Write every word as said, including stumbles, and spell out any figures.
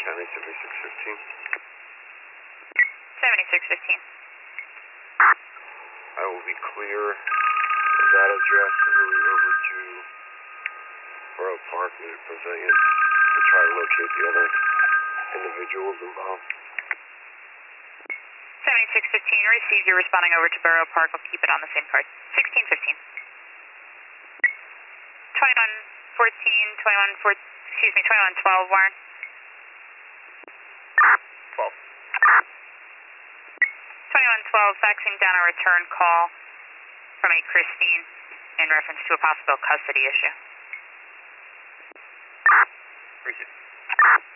County, seventy-six fifteen. seventy-six fifteen. I will be clear of that address and moving over to Borough Park Music Pavilion to try to locate the other individuals involved. seventy-six fifteen, received. You're responding over to Borough Park. I'll keep it on the same card. sixteen fifteen. twenty-one fourteen, twenty-one four, excuse me, twenty-one twelve, Warren. twelve. twenty-one twelve, faxing down a return call from a Christine in reference to a possible custody issue. Appreciate it.